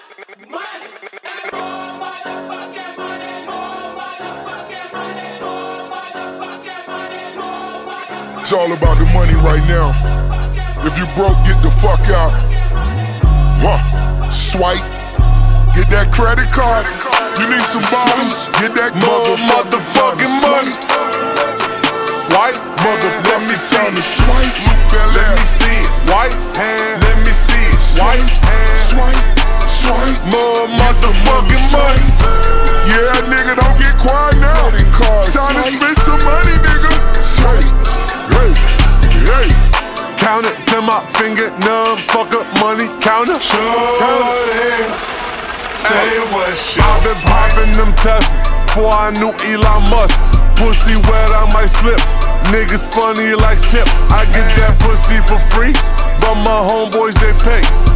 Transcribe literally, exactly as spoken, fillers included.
Money and more motherfucking money, more motherfucking money, more motherfucking money, more motherfucking money. It's all about the money right now. If you broke, get the fuck out. Huh. Swipe. Get that credit card. You need some bottles. Get that more motherfucking money. Swipe, mother, let me see it. Swipe, let me see it. Swipe, let me see it. Swipe, swipe, swipe. More motherfucking money. Yeah, nigga, don't get quiet now. It's time to spend some money, nigga. Swipe, hey, hey. Count it till my finger numb. Fuck up money, counter. Shorty, say what shit. I've been popping them Teslas before I knew Elon Musk. Pussy wet, I might slip. Niggas funny like Tip. I get that pussy for free, but my homeboys they pay.